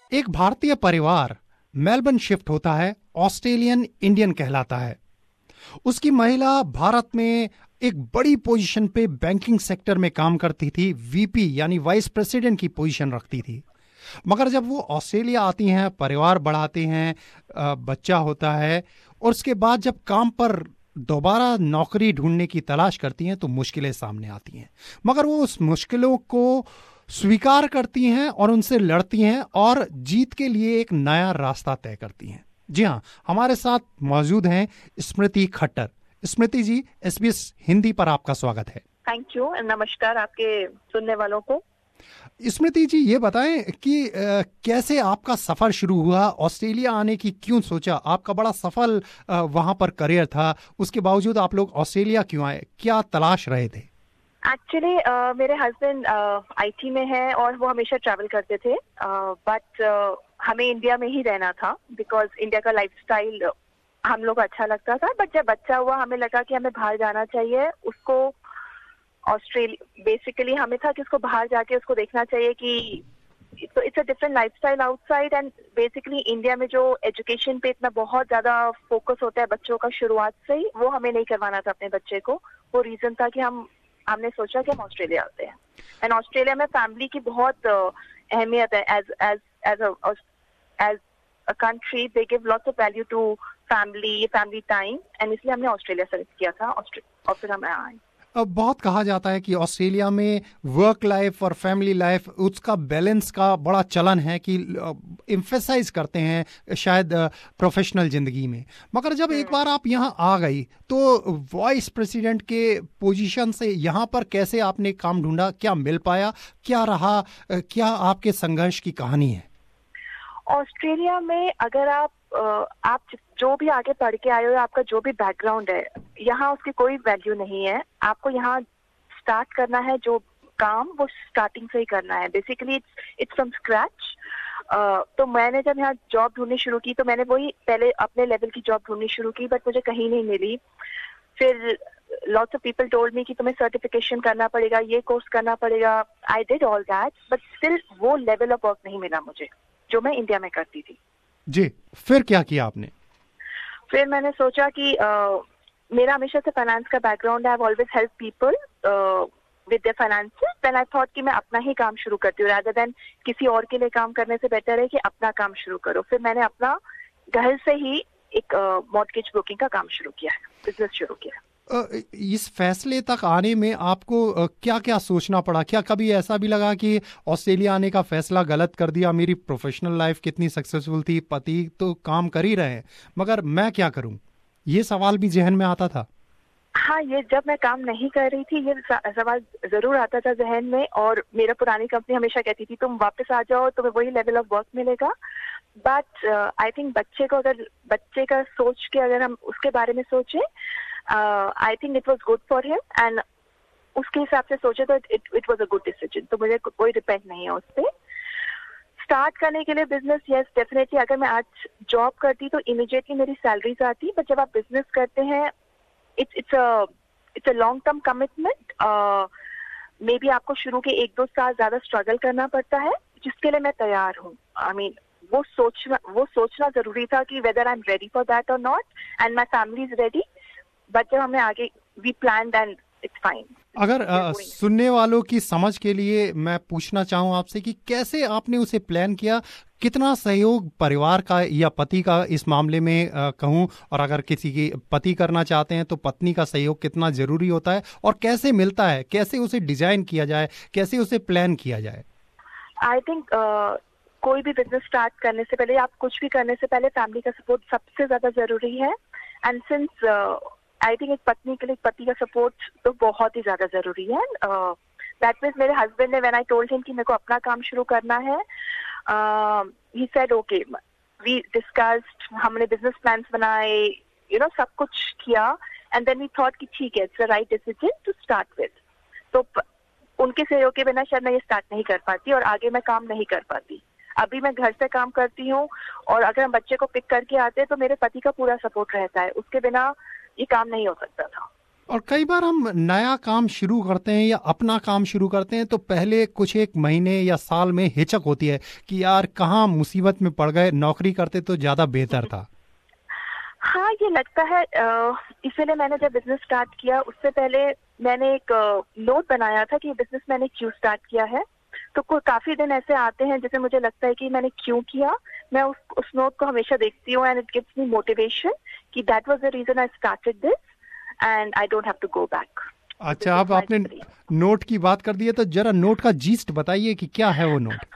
एक भारतीय परिवार मेलबर्न शिफ्ट होता है, ऑस्ट्रेलियन इंडियन कहलाता है। उसकी महिला भारत में एक बड़ी पोजीशन पे बैंकिंग सेक्टर में काम करती थी, वीपी यानी वाइस प्रेसिडेंट की पोजीशन रखती थी। मगर जब वो ऑस्ट्रेलिया आती हैं, परिवार बढ़ाते हैं, बच्चा होता है और उसके बाद जब काम पर दोबारा नौकरी ढूंढने की तलाश करती हैं तो मुश्किलें सामने आती हैं। मगर वो उस मुश्किलों को स्वीकार करती हैं और उनसे लड़ती हैं और जीत के लिए एक नया रास्ता तय करती हैं। जी हाँ, हमारे साथ मौजूद हैं स्मृति खट्टर। स्मृति जी, SBS हिंदी पर आपका स्वागत है। थैंक यू, नमस्कार आपके सुनने वालों को। स्मृति जी, ये बताएं कि कैसे आपका सफर शुरू हुआ, ऑस्ट्रेलिया आने की क्यों सोचा? आपका बड़ा सफल वहां पर करियर था, उसके बावजूद आप लोग ऑस्ट्रेलिया क्यों आए? क्या तलाश रहे थे? एक्चुअली मेरे हस्बैंड IT में है और वो हमेशा ट्रैवल करते थे, बट हमें इंडिया में ही रहना था बिकॉज इंडिया का लाइफस्टाइल हम लोग अच्छा लगता था। बट जब बच्चा हुआ हमें लगा कि हमें बाहर जाना चाहिए। उसको ऑस्ट्रेलिया बेसिकली हमें था कि उसको बाहर जाके उसको देखना चाहिए कि तो it's a different lifestyle outside. And basically India में जो एजुकेशन पे इतना बहुत ज्यादा फोकस होता है बच्चों का शुरुआत से ही, वो हमें नहीं करवाना था अपने बच्चे को। वो रीजन था कि हमने सोचा कि हम ऑस्ट्रेलिया आते हैं। एंड ऑस्ट्रेलिया में फैमिली की बहुत अहमियत है। As a country they give lots of value to family time, and इसलिए हमने ऑस्ट्रेलिया सेलेक्ट किया था और फिर हम आए। अब बहुत कहा जाता है कि ऑस्ट्रेलिया में वर्क लाइफ और फैमिली लाइफ उसका बैलेंस का बड़ा चलन है कि एम्फेसाइज करते हैं शायद प्रोफेशनल जिंदगी में। मगर जब एक बार आप यहाँ आ गई तो वाइस प्रेसिडेंट के पोजीशन से यहाँ पर कैसे आपने काम ढूंढा? क्या मिल पाया? क्या रहा? क्या आपके संघर्ष की कहानी है? ऑस्ट्रेलिया में अगर आप जो भी आगे पढ़ के आए हो, आपका जो भी बैकग्राउंड है, यहाँ उसकी कोई वैल्यू नहीं है। आपको यहाँ स्टार्ट करना है, जो काम वो स्टार्टिंग से ही करना है। Basically it's from scratch. तो मैंने जब यहाँ जॉब ढूंढनी शुरू की तो मैंने वही पहले अपने लेवल की जॉब ढूंढनी शुरू की, बट मुझे कहीं नहीं मिली। फिर lots of people told me कि तुम्हें सर्टिफिकेशन करना पड़ेगा, ये कोर्स करना पड़ेगा। I did all that, but still वो लेवल ऑफ वर्क नहीं मिला मुझे जो मैं इंडिया में करती थी। जी, फिर क्या किया आपने? फिर मैंने सोचा कि मेरा हमेशा से फाइनेंस का बैकग्राउंड है। I have always help people with their finances. Then I thought कि मैं अपना ही काम शुरू करती हूँ रादर देन किसी और के लिए काम करने से बेटर है कि अपना काम शुरू करो। फिर मैंने अपना घर से ही एक मॉर्टगेज ब्रोकिंग का काम शुरू किया है, बिजनेस शुरू किया है। इस फैसले तक आने में आपको क्या क्या सोचना पड़ा? क्या कभी ऐसा भी लगा कि ऑस्ट्रेलिया आने का फैसला गलत कर दिया? मेरी प्रोफेशनल लाइफ कितनी सक्सेसफुल थी, पति तो काम कर ही रहे हैं, मगर मैं क्या करूं? ये सवाल भी जहन में आता था। हाँ, ये जब मैं काम नहीं कर रही थी ये सवाल जरूर आता था जहन में। और मेरा पुरानी कंपनी हमेशा कहती थी तुम वापस आ जाओ, तुम्हें वही लेवल ऑफ वर्क मिलेगा। बट आई थिंक बच्चे का सोच के अगर हम उसके बारे में सोचे, I think it was good for him and उसके हिसाब से सोचे तो it was a good decision. तो मुझे कोई डिपेंड नहीं है उस पर। स्टार्ट करने के लिए बिजनेस, यस डेफिनेटली। अगर मैं आज जॉब करती तो इमीडिएटली मेरी सैलरीज आती, बट जब आप बिजनेस करते हैं it's a long term commitment. Maybe आपको शुरू के 1-2 साल ज्यादा स्ट्रगल करना पड़ता है, जिसके लिए मैं तैयार हूँ। आई मीन वो सोचना जरूरी था कि whether I am ready for that और not, and my family is ready. But जब हमें आगे we planned and it's fine. अगर सुनने वालों की समझ के लिए मैं पूछना चाहूँ आपसे कि कैसे आपने उसे प्लान किया? कितना सहयोग परिवार का या पति का इस मामले में कहूँ, और अगर किसी की पति करना चाहते हैं तो पत्नी का सहयोग कितना जरूरी होता है और कैसे मिलता है? कैसे उसे डिजाइन किया जाए, कैसे उसे प्लान किया जाए? आई थिंक कोई भी बिजनेस स्टार्ट करने से पहले, आप कुछ भी करने से पहले फैमिली का सपोर्ट सबसे ज्यादा जरूरी है। एंड सिंस आई थिंक एक पत्नी के लिए पति का सपोर्ट तो बहुत ही ज्यादा जरूरी है। दैट मीन्स मेरे हस्बैंड ने, व्हेन आई टोल्ड हिम कि मेरे को अपना काम शुरू करना है, he said okay. We discussed, हमने बिजनेस प्लान्स बनाए, सब कुछ किया, एंड देन वी थॉट कि ठीक है, it's the right decision to start with. तो उनके सहयोग के बिना शायद मैं ये स्टार्ट नहीं कर पाती और आगे मैं काम नहीं कर पाती। अभी मैं घर से काम करती हूँ और अगर हम बच्चे को पिक करके आते हैं तो मेरे पति का पूरा सपोर्ट रहता है। उसके बिना ये काम नहीं हो सकता था। और कई बार हम नया काम शुरू करते हैं या अपना काम शुरू करते हैं तो पहले कुछ एक महीने या साल में हिचक होती है कि यार कहाँ मुसीबत में पड़ गए, नौकरी करते तो ज्यादा बेहतर था। हाँ, ये लगता है। इसीलिए मैंने जब बिजनेस स्टार्ट किया उससे पहले मैंने एक नोट बनाया था कि बिजनेस मैंने क्यों स्टार्ट किया है। तो काफी दिन ऐसे आते हैं जिसे मुझे लगता है कि मैंने क्यों किया। मैं उस नोट को हमेशा देखती हूँ and it gives me motivation कि that was the reason I started this and I don't have to go back. अच्छा, अब आपने नोट की बात कर दी है तो जरा नोट का जीस्ट बताइए कि क्या है वो नोट।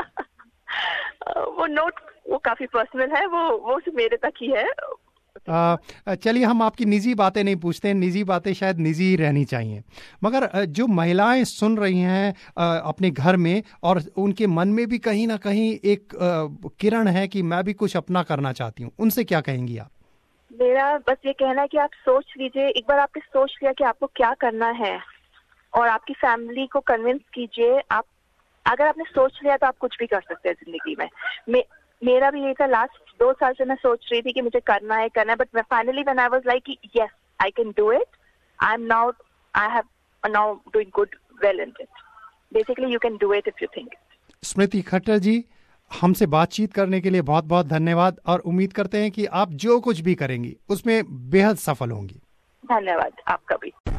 वो नोट वो काफी पर्सनल है, वो सिर्फ मेरे तक ही है। चलिए, हम आपकी निजी बातें नहीं पूछते हैं, निजी बातें शायद निजी ही रहनी चाहिए। मगर जो महिलाएं सुन रही हैं अपने घर में और उनके मन में भी कहीं ना कहीं एक किरण है कि मैं भी कुछ अपना करना चाहती हूँ, उनसे क्या कहेंगी आप? मेरा बस ये कहना है कि आप सोच लीजिए, एक बार आपने सोच लिया कि आपको क्या करना है और आपकी फैमिली को कन्विंस कीजिए। आप अगर आपने सोच लिया तो आप कुछ भी कर सकते हैं जिंदगी में। मेरा भी यही था, लास्ट 2 साल से मैं सोच रही थी कि मुझे करना है, but finally when I was like yes I can do it, I have now doing good well in it. Basically you can do it if you think. Smriti Khattar ji, हमसे बातचीत करने के लिए बहुत बहुत धन्यवाद और उम्मीद करते हैं कि आप जो कुछ भी करेंगी उसमें बेहद सफल होंगी। धन्यवाद आपका भी।